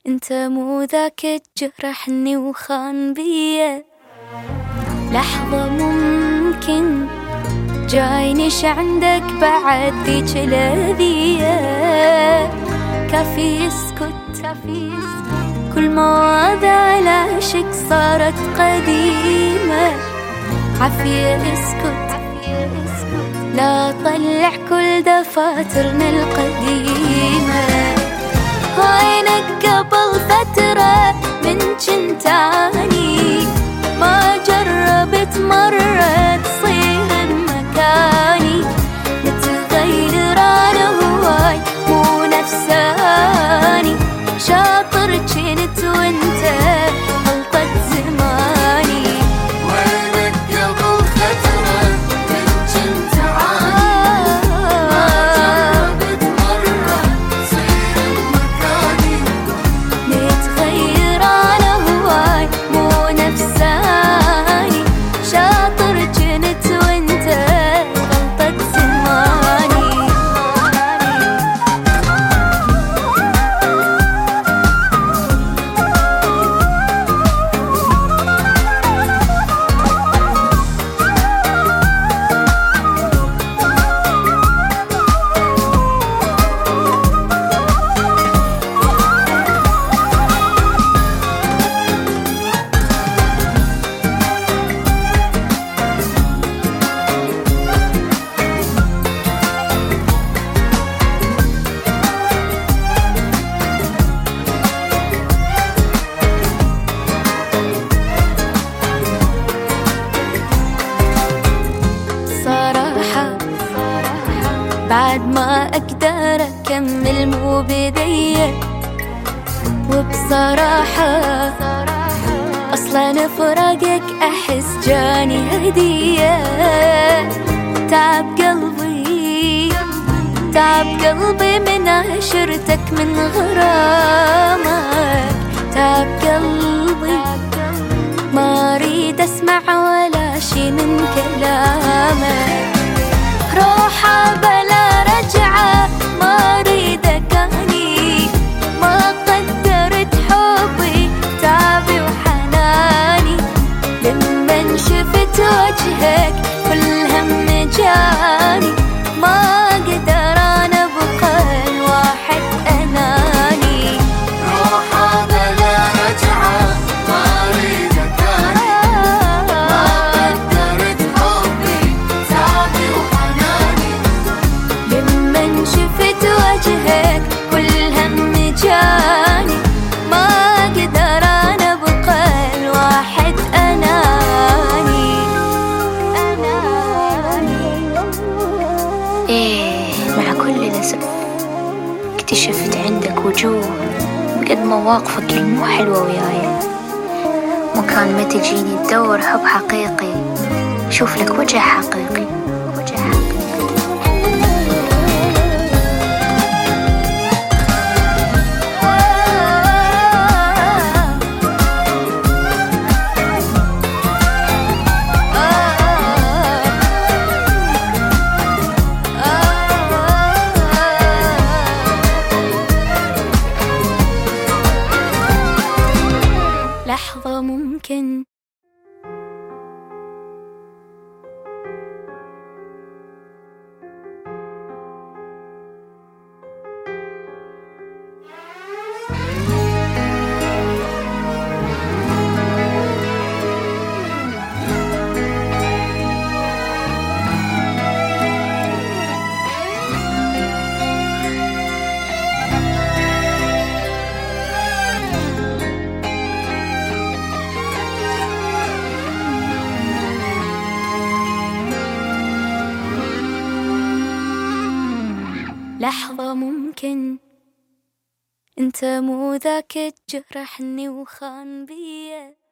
انت مو ذاك تجرحني وخان بيا. لحظة ممكن جاينش عندك بعد ذيك الأذية. كافي اسكت كل مواضيع العشق صارت قديمة. عافية اسكت لا طلع كل دفاترنا القديمة. وينك قبل فترة من كنت عاني، ما جربت مرة تصير بمكاني. نتغير أنا هواي مو نفساني، شاطر جنت وانت غلطة زماني. وينك قبل فترة من كنت عاني، ما جربت مرة تصير بمكاني. نتغير أنا هواي مو نفساني، شاطر جنت وانت غلطة زماني. بعد ما أقدر أكمل مو بدية. وبصراحة أصلاً فراقك أحس جاني هدية. تعب قلبي من عشرتك من غرامك. تعب قلبي ما أريد أسمع ولا شي من كلامك. روحة بلا رجعة ما أريدك أني، ما قدرت حبي تعبي وحناني. لمن شفت وجهك كل هم جاني، ما أقدر أنا أبقى الواحد أناني. روحة بلا رجعة ما أريدك أني، ما قدرت حبي تعبي وحناني. لمن شفت وجهك كل هم جاني، ما أقدر أنا أبقى الواحد أناني. مع كل الأسف اكتشفت عندك وجوه بقد مواقفك المو حلوة وياي. مكان ما تجيني تدور حب حقيقي، شوف لك وجه حقيقي. لحظة ممكن لحظة ممكن انت مو ذاك تجرحني وخان بيا.